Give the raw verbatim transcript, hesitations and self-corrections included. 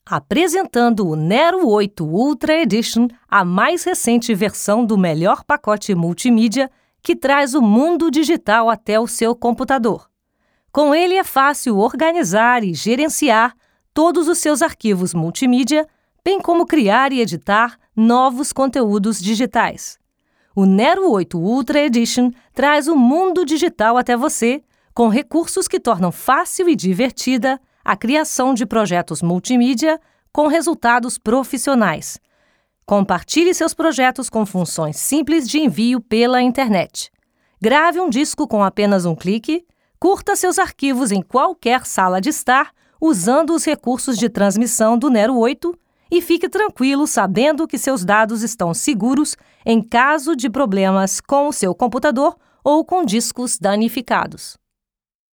Apresentando o Nero oito Ultra Edition, a mais recente versão do melhor pacote multimídia que traz o mundo digital até o seu computador. Com ele é fácil organizar e gerenciar todos os seus arquivos multimídia, bem como criar e editar novos conteúdos digitais. O Nero oito Ultra Edition traz o mundo digital até você, com recursos que tornam fácil e divertida a criação de projetos multimídia com resultados profissionais. Compartilhe seus projetos com funções simples de envio pela internet. Grave um disco com apenas um clique, curta seus arquivos em qualquer sala de estar usando os recursos de transmissão do Nero oito e fique tranquilo sabendo que seus dados estão seguros em caso de problemas com o seu computador ou com discos danificados.